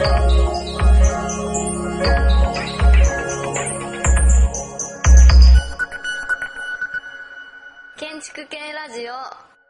建築系ラジオ。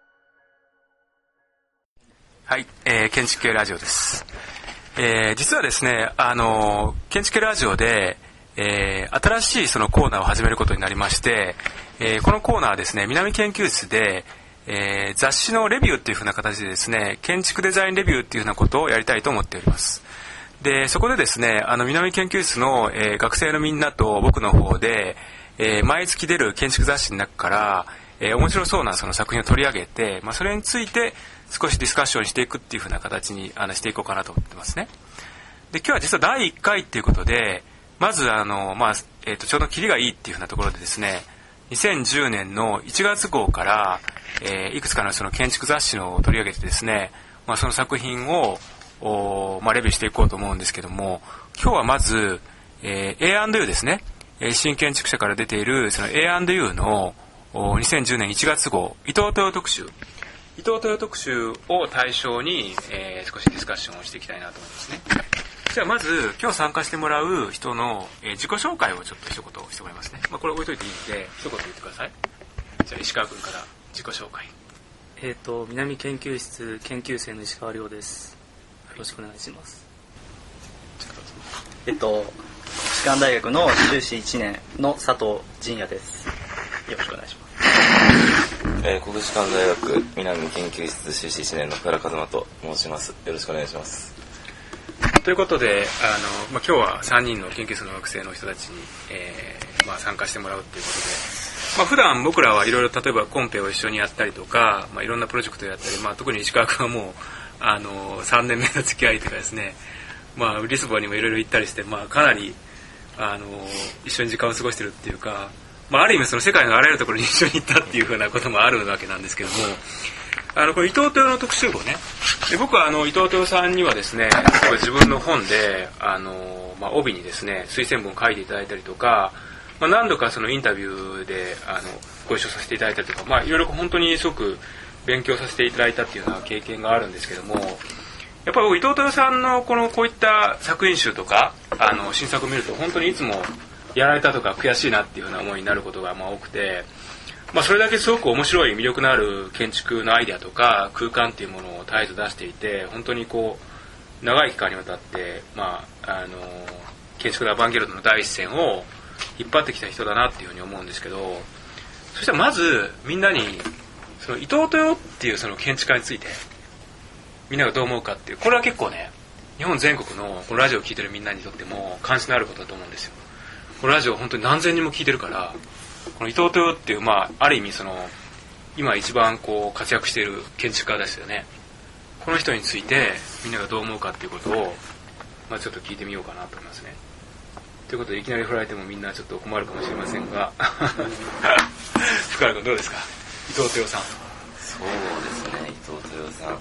はい、建築系ラジオです。実はですね、建築系ラジオで、新しいそのコーナーを始めることになりまして、このコーナーはですね、南研究室で、雑誌のレビューっていう風な形でですね、建築デザインレビューっていう風なことをやりたいと思っております。で、そこでですね、南研究室の、学生のみんなと僕の方で、毎月出る建築雑誌の中から、面白そうなその作品を取り上げて、それについて少しディスカッションしていくっていう風な形にしていこうかなと思ってますね。で、今日は実は第1回っていうことで、まずちょうどキリがいいっていう風なところでですね、2010年の1月号から、いくつかのその建築雑誌を取り上げてですね、その作品をレビューしていこうと思うんですけども、今日はまず、A&U ですね、新建築者から出ているその A&U の2010年1月号伊藤豊特集を対象に、少しディスカッションをしていきたいなと思いますね。じゃあまず今日参加してもらう人の、自己紹介をちょっと一言してもらいますね。これ置いといていいんで一言言ってください。じゃあ石川君から自己紹介。 南研究室研究生の石川亮です。よろしくお願いします。 国士舘大学の修士1年の佐藤仁也です。よろしくお願いします。 国士舘大学南研究室修士1年の倉和馬と申します。よろしくお願いします。 ということで今日は3人の研究室の学生の人たちに、参加してもらうということで、普段僕らはいろいろ例えばコンペを一緒にやったりとか、いろんなプロジェクトをやったり、特に石川君はもう3年目の付き合いとかですね、リスボンにもいろいろ行ったりして、かなり一緒に時間を過ごしてるっていうか、ある意味その世界のあらゆるところに一緒に行ったっていうふうなこともあるわけなんですけども、これ伊藤豊の特集号ね、で僕は伊藤豊さんにはですね、自分の本で帯にですね推薦文を書いていただいたりとか、何度かそのインタビューでご一緒させていただいたりとか、いろいろ本当にすごく勉強させていただいたっていうような経験があるんですけども、やっぱり伊藤豊さんのこういった作品集とか新作を見ると本当にいつもやられたとか悔しいなっていうふうな思いになることが多くて、それだけすごく面白い魅力のある建築のアイデアとか空間っていうものを絶えず出していて、本当に長い期間にわたって、建築のアバンギャルドの第一線を引っ張ってきた人だなっていうふうに思うんですけど、そしたらまずみんなにその伊藤豊っていうその建築家についてみんながどう思うかっていう、これは結構ね、日本全国のこのラジオを聞いてるみんなにとっても関心のあることだと思うんですよ。このラジオ本当に何千人も聞いてるから、この伊藤豊っていう、ある意味その今一番活躍している建築家ですよね。この人についてみんながどう思うかっていうことを、ちょっと聞いてみようかなと思いますね。ということでいきなり振られてもみんなちょっと困るかもしれませんが福原君どうですか、伊藤豊さん。 そうですね、伊藤豊さん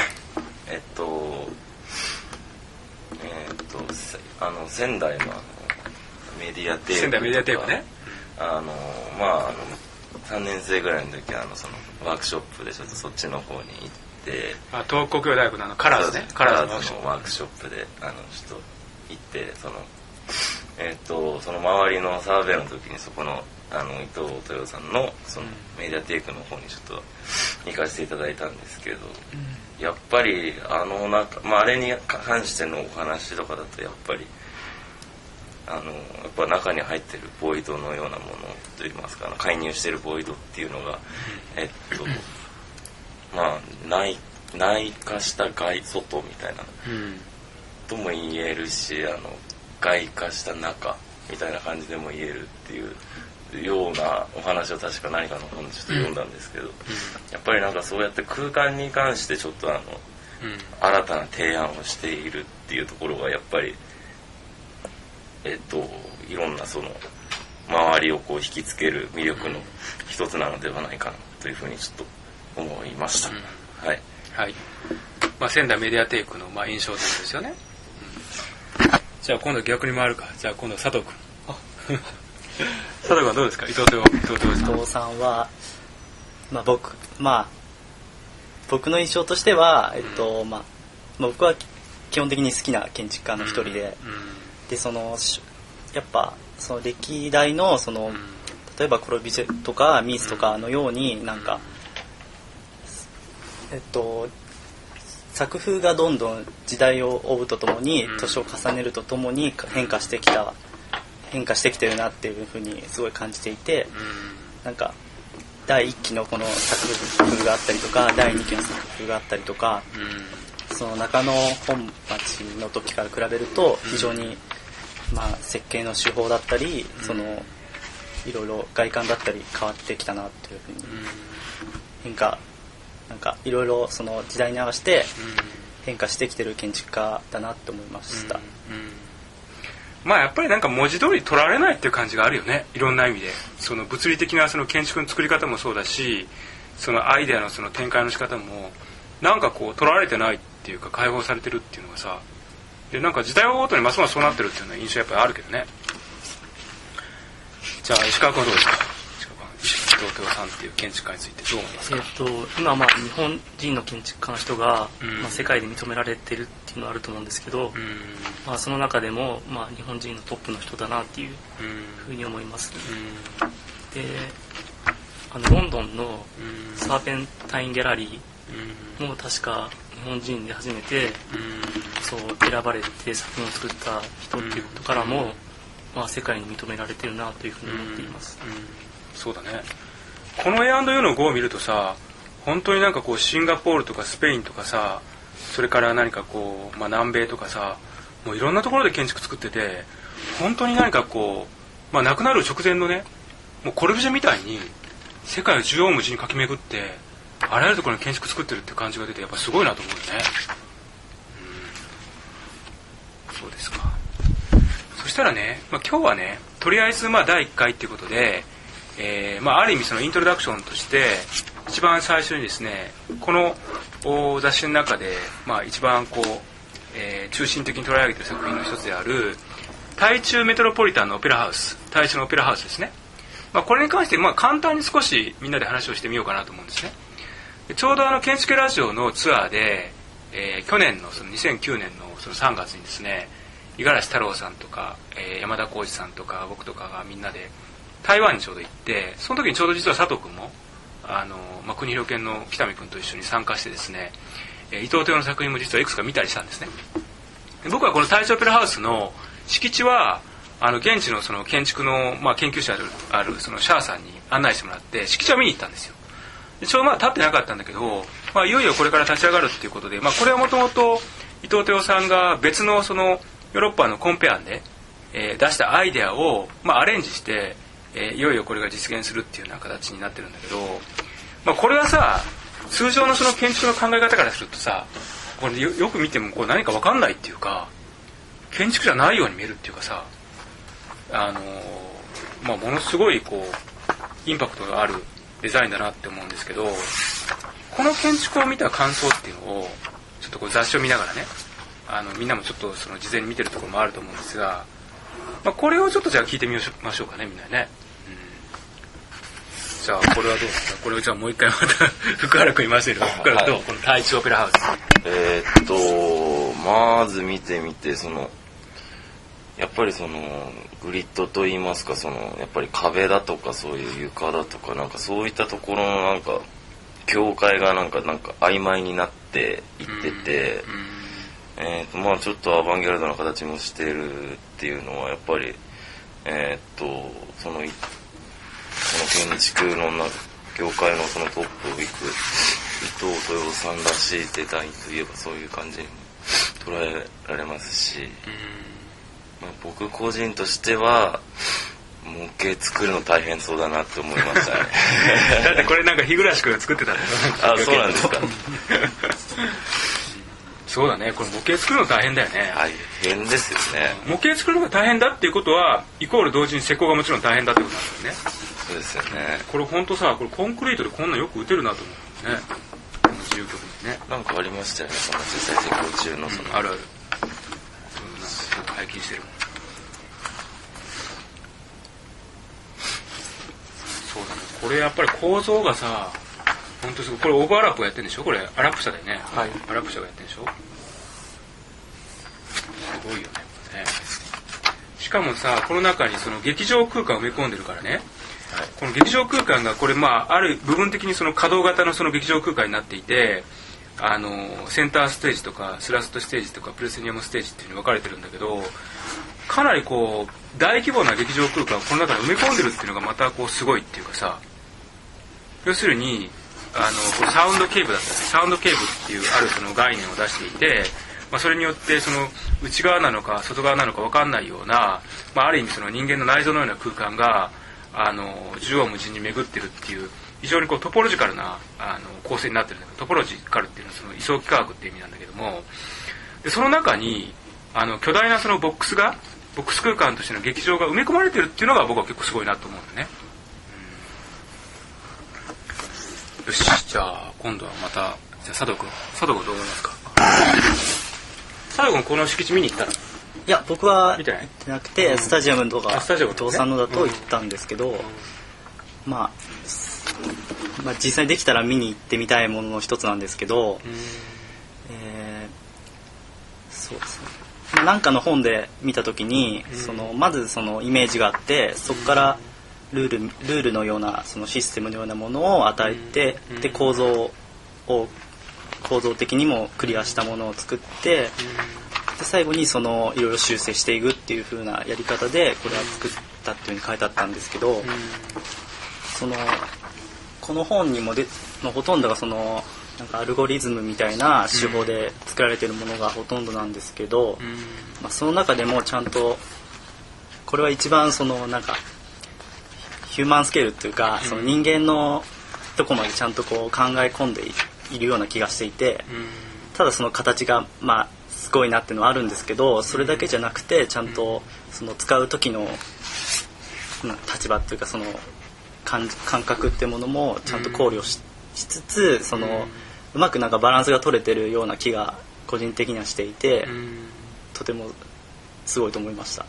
仙台のメディアテープ、 仙台メディアテープね、 3年生ぐらいの時そのワークショップでちょっとそっちの方に行って、 東北工業大学のカラーズね、カラーズのワークショップでちょっと行って、その周りのサーベイの時にそこの伊藤豊さんのそのメディアテークの方にちょっと行かせていただいたんですけど、やっぱりあれに関してのお話とかだとやっぱりやっぱ中に入ってるボイドのようなものといいますか、介入してるボイドっていうのが内化した外みたいなとも言えるし、外化した中みたいな感じでも言えるっていうようなお話を確か何かの本でちょっと読んだんですけど、やっぱりそうやって空間に関してちょっと新たな提案をしているっていうところがやっぱりいろんなその周りを引きつける魅力の一つなのではないかなというふうにちょっと思いました。はい、 はい。仙台メディアテイクの印象ですよね。じゃあ今度逆に回るか。じゃあ今度佐藤君。佐藤君はどうですか、伊藤さんは、僕の印象としては、僕は基本的に好きな建築家の一人で、でやっぱその歴代の例えばコルビュジエとかミースとかのようになんか作風がどんどん時代を追うとともに年を重ねるとともに変化してきてるなっていうふうにすごい感じていて、なんか第1期のこの作風があったりとか第2期の作風があったりとか、その中野本町の時から比べると非常に設計の手法だったりいろいろ外観だったり変わってきたなというふうになんかいろいろその時代に合わせて変化してきてる建築家だなって思いました。 やっぱりなんか文字通り取られないっていう感じがあるよね、いろんな意味で。その物理的なその建築の作り方もそうだし、そのアイデアのその展開の仕方もなんかこう取られてないっていうか解放されてるっていうのがさ、でなんか時代を追うごとにますますそうなってるっていうのは印象やっぱりあるけどね。じゃあ石川君はどうですか。石川君さんっていう建築家についてどう思いますか。 今日本人の建築家の人が、世界で認められてるっていうのはあると思うんですけど、その中でも、日本人のトップの人だなっていうふうに思います、でロンドンのサーペンタインギャラリーも確か日本人で初めて、そう選ばれて作品を作った人っていうことからも、世界に認められてるなというふうに思っています、 そうだね。この A&U の5を見るとさ、本当になんかこうシンガポールとかスペインとかさ、それから何かこう、南米とかさ、もういろんなところで建築作ってて、本当に何かこう、亡くなる直前のね、もうコルビュジエみたいに世界を縦横無尽に駆け巡ってあらゆるところに建築作ってるっていう感じが出て、やっぱすごいなと思うよね。そうですか。そしたらね、今日はね、とりあえず第1回っていうことで、ある意味そのイントロダクションとして一番最初にですね、この雑誌の中で、一番こう、中心的に捉え上げている作品の一つである台中メトロポリタンのオペラハウス、台中のオペラハウスですね。これに関して簡単に少しみんなで話をしてみようかなと思うんですね。ちょうど建築ラジオのツアーで、去年のその2009年のその3月にですね、五十嵐太郎さんとか、山田浩二さんとか僕とかがみんなで台湾にちょうど行って、その時にちょうど実は佐藤君も国広県の北見君と一緒に参加してですね、伊藤豊の作品も実はいくつか見たりしたんですね。僕はこの台中オペラハウスの敷地は現地のその建築の、研究者であるそのシャーさんに案内してもらって敷地は見に行ったんですよ。でちょうど立ってなかったんだけど、いよいよこれから立ち上がるっていうことで、これはもともと伊藤豊さんが別のそのヨーロッパのコンペ案で、出したアイデアを、アレンジして、いよいよこれが実現するっていうような形になってるんだけど、これはさ、通常のその建築の考え方からするとさ、これ よく見てもこう何か分かんないっていうか、建築じゃないように見えるっていうかさ、ものすごいこうインパクトがあるデザインだなって思うんですけど、この建築を見た感想っていうのをちょっとこう雑誌を見ながらね、みんなもちょっとその事前に見てるところもあると思うんですが、これをちょっとじゃあ聞いてみましょうかね、みんなね。じゃあこれはどうですか。これをじゃあもう一回また福原君いますけど、福原とこの台中オペラハウス。 まず見てみて、やっぱりグリッドといいますか、やっぱり壁だとかそういう床だとか、なんかそういったところのなんか境界がなんか曖昧になっていってて、ちょっとアバンギャルドな形もしてるっていうのはやっぱりその建築の業界のそのトップを行く伊藤豊さんらしいデザインといえばそういう感じにも捉えられますし、僕個人としては模型作るの大変そうだなって思いましたね。 だってこれなんか日暮君が作ってたんだよ。 そうなんですか。 そうだね、これ模型作るの大変だよね。 大変ですよね。 模型作るのが大変だっていうことはイコール同時に施工がもちろん大変だってことなんだよね。 そうですよね。 これ本当さ、これコンクリートでこんなよく打てるなと思うね。この自由局にね。 なんかありましたよね、その実際施工中のあるある。なんか拝見してるもん。そうだね。これやっぱり構造がさ、本当すごい。これオーバーラップをやってるんでしょ。これアラップ社だよね。 はい。 アラップ社がやってるんでしょ。 ごいよね。しかもさ、この中にその劇場空間を埋め込んでるからね、はい、この劇場空間がこれある部分的にその可動型のその劇場空間になっていて、センターステージとかスラストステージとかプレセニアムステージっていうのに分かれてるんだけど、かなりこう大規模な劇場空間をこの中に埋め込んでるっていうのがまたこうすごいっていうかさ、要するにサウンドケーブだったり、サウンドケーブっていうあるその概念を出していて、それによってその内側なのか外側なのか分かんないような、ある意味その人間の内臓のような空間が縦横無尽に巡ってるっていう非常にこうトポロジカルな構成になってるんだけど、トポロジカルっていうのはその位相幾何学っていう意味なんだけども、でその中に巨大なそのボックス空間としての劇場が埋め込まれてるっていうのが僕は結構すごいなと思うんだよね。よし、じゃあ今度はまた、じゃあ佐藤君どう思いますか？佐藤君この敷地見に行ったら？ いや、僕は行ってなくて、スタジアムとか伊藤さんのだと行ったんですけど、実際できたら見に行ってみたいものの一つなんですけど、そうですね、なんかの本で見た時にまずそのイメージがあって、そこからルールのようなそのシステムのようなものを与えて、で構造的にもクリアしたものを作って、で最後にいろいろ修正していくっていう風なやり方でこれは作ったっていう風に書いてあったんですけど、この本にものほとんどがなんかアルゴリズムみたいな手法で作られているものがほとんどなんですけど、その中でもちゃんとこれは一番なんかヒューマンスケールっていうか、その人間のとこまでちゃんとこう考え込んでいるような気がしていて、ただその形がすごいなっていうのはあるんですけど、それだけじゃなくてちゃんと使う時の立場っていうか感覚っていうものもちゃんと考慮しつつ、うまくなんかバランスが取れてるような気が個人的にはしていて、とてもすごいと思いました。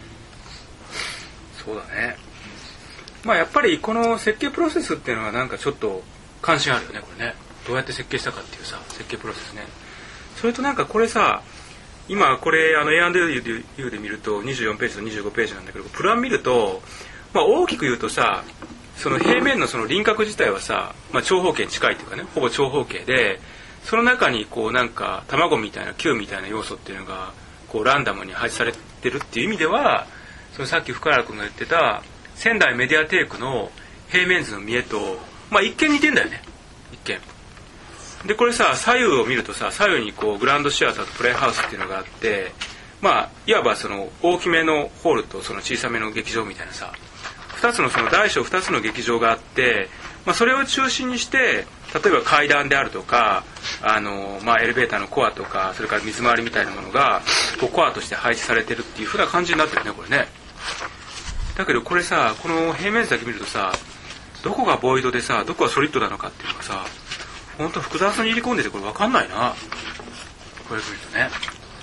そうだね。やっぱりこの設計プロセスっていうのはなんかちょっと関心あるよね、これね。どうやって設計したかっていうさ、設計プロセスね。それとなんかこれさ、今これA&U で見ると24ページと25ページなんだけど、プラン見ると、大きく言うとさ、その平面のその輪郭自体はさ、長方形に近いっていうかね、ほぼ長方形で、その中にこうなんか卵みたいな球みたいな要素っていうのがこうランダムに配置されてるっていう意味では、さっき深原君が言ってた仙台メディアテイクの平面図の見えと、一見似てんだよね、一見で。これさ、左右を見るとさ、左右にこうグランドシアターとプレイハウスっていうのがあって、いわば大きめのホールと小さめの劇場みたいなさ、2つの大小2つの劇場があって、それを中心にして例えば階段であるとかエレベーターのコアとか、それから水回りみたいなものがこうコアとして配置されてるっていう風な感じになってるね、これね。だけどこれさ、この平面図だけ見るとさ、どこがボイドでさ、どこがソリッドなのかっていうのがさ、本当複雑に入り込んでてこれ分かんないな、これ見るとね。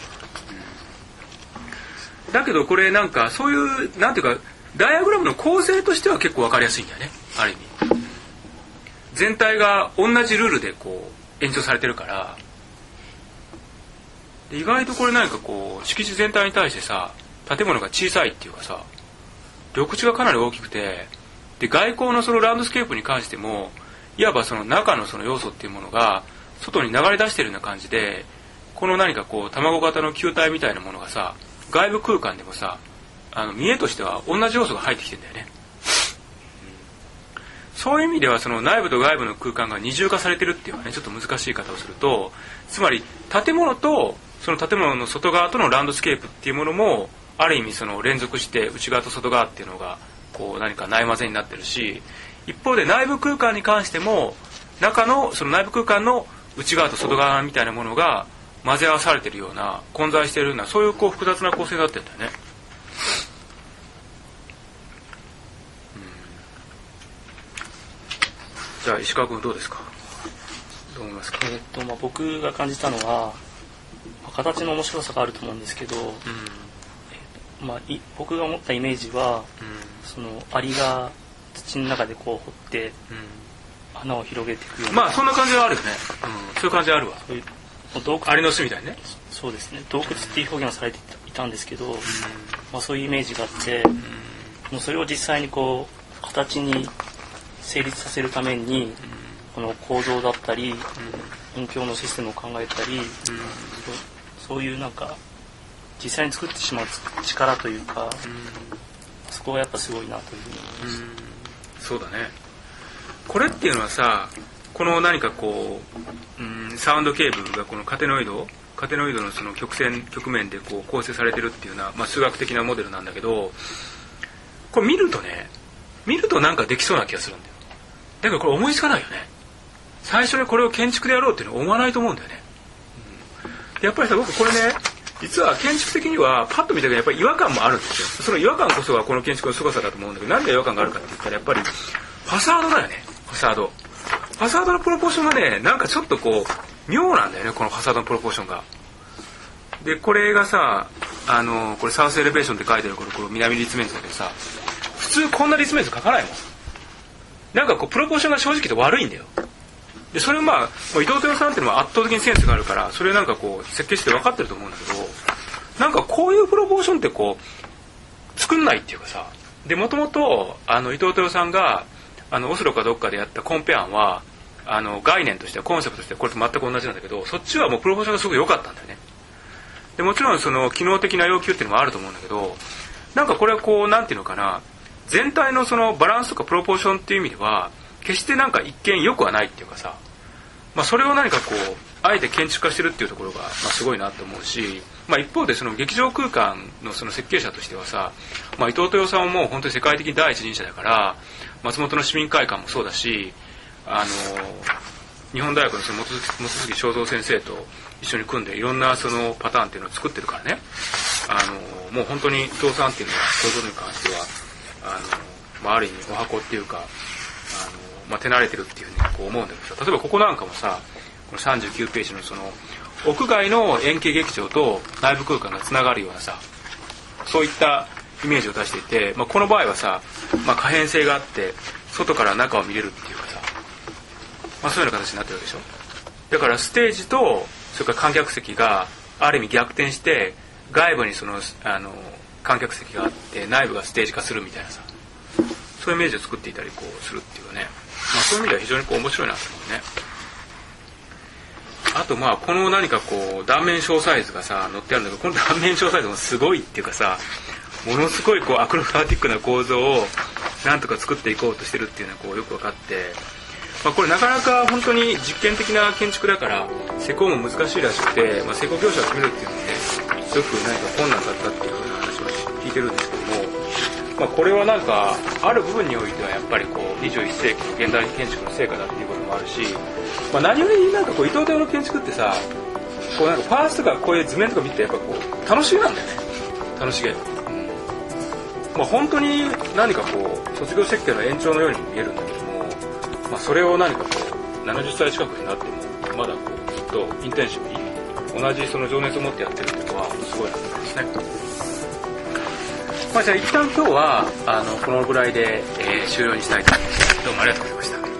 だけどこれなんかそういうなんていうか、ダイアグラムの構成としては結構分かりやすいんだよね、ある意味。全体が同じルールでこう延長されてるから、で意外とこれなんかこう敷地全体に対してさ、建物が小さいっていうかさ、緑地がかなり大きくて、で外交のランドスケープに関しても、いわば中の要素っていうものが外に流れ出してるような感じで、この何かこう卵型の球体みたいなものがさ、外部空間でもさ、見えとしては同じ要素が入ってきてるんだよね。そういう意味では内部と外部の空間が二重化されてるっていうのはね、ちょっと難しい言い方をすると、つまり建物と建物の外側とのランドスケープっていうものもある意味連続して内側と外側っていうのがこう何かないまぜになってるし、一方で内部空間に関しても中の内部空間の内側と外側みたいなものが混ぜ合わされてるような、混在しているような、そういうこう複雑な構成になってるんだよね。じゃあ石川君どうですか、どう思いますか。 僕が感じたのは、形の面白さがあると思うんですけど、僕が思ったイメージは、アリが土の中でこう掘って、穴を広げていくような、 そんな感じはあるよね、そういう感じはあるわ。アリの巣みたいにね。 そうですね、洞窟っていう表現をされていたんですけど、まあ、そういうイメージがあって、もうそれを実際にこう形に成立させるために、この構造だったり、音響のシステムを考えたり、そういうなんか実際に作ってしまう力というか、そこはやっぱすごいなというふうに思います。 そうだね。これっていうのはさ、この何かこう、サウンドケーブルがこのカテノイドのその曲面でこう構成されてるっていうような、まあ、数学的なモデルなんだけど、これ見るとなんかできそうな気がするんだよ。だけどこれ思いつかないよね。最初にこれを建築でやろうっていうのは思わないと思うんだよね。でやっぱりさ、僕これね、実は建築的にはパッと見たけどやっぱり違和感もあるんですよ。その違和感こそがこの建築の凄さだと思うんだけど、何が違和感があるかって言ったらやっぱりファサードだよね。ファサードのプロポーションがね、なんかちょっとこう妙なんだよね、このファサードのプロポーションが。でこれがさ、これサウスエレベーションって書いてるこれ南立面図だけどさ、普通こんな立面図書かないもん。なんかこうプロポーションが正直言って悪いんだよ。でそれをまあ伊藤豊さんっていうのは圧倒的にセンスがあるから、それをなんかこう設計して分かってると思うんだけど、なんかこういうプロポーションってこう作んないっていうかさ、でもともと伊藤豊さんがオスロかどっかでやったコンペ案は概念としてはコンセプトとしてはこれと全く同じなんだけど、そっちはもうプロポーションがすごく良かったんだよね。でもちろんその機能的な要求っていうのもあると思うんだけど、なんかこれはこうなんていうのかな、全体のそのバランスとかプロポーションっていう意味では決してなんか一見良くはないっていうかさ、まあ、それを何かこうあえて建築化してるっていうところが、まあ、すごいなと思うし、まあ、一方でその劇場空間のその設計者としてはさ、まあ、伊藤豊さんはもう本当に世界的に第一人者だから、松本の市民会館もそうだし、日本大学のその本杉正三先生と一緒に組んでいろんなそのパターンっていうのを作ってるからね、もう本当に伊藤さんっていうのはそういうことに関してはまあ、ある意味お箱っていうかまあ、手慣れてるっていうふうにこう思うんだけどさ、例えばここなんかもさ、この39ページのその屋外の円形劇場と内部空間がつながるようなさ、そういったイメージを出していて、まあ、この場合はさ、まあ、可変性があって外から中を見れるっていうかさ、まあ、そういうような形になってるわけでしょ。だからステージとそれから観客席がある意味逆転して、外部にその観客席があって内部がステージ化するみたいなさ、そういうイメージを作っていたりこうするっていうかね、まあ、そういう意味では非常にこう面白いなと思うね。あとまあこの何かこう断面小サイズがさ載ってあるんだけど、この断面小サイズもすごいっていうかさ、ものすごいこうアクロバティックな構造をなんとか作っていこうとしてるっていうのがこうよく分かって、まあ、これなかなか本当に実験的な建築だから施工も難しいらしくて、まあ、施工業者を決めるっていうのもねすごく何か困難だったっていうふうな話を聞いてるんですけども、まあ、これはなんかある部分においてはやっぱりこう21世紀の現代建築の成果だっていうこともあるし、まあ、何よりなんかこう伊藤豊の建築ってさ、こうなんかパーツとかこういう図面とか見てやっぱこう楽しげなんだよね。楽しげ、まあ、本当に何かこう卒業設計の延長のようにも見えるんだけども、まあ、それを何かこう70歳近くになってもまだこうずっとインテンシブに同じその情熱を持ってやってるっていうのはすごいなと思いますね。まあ、じゃあ一旦今日はこのぐらいで、終了にしたいと思います。どうもありがとうございました。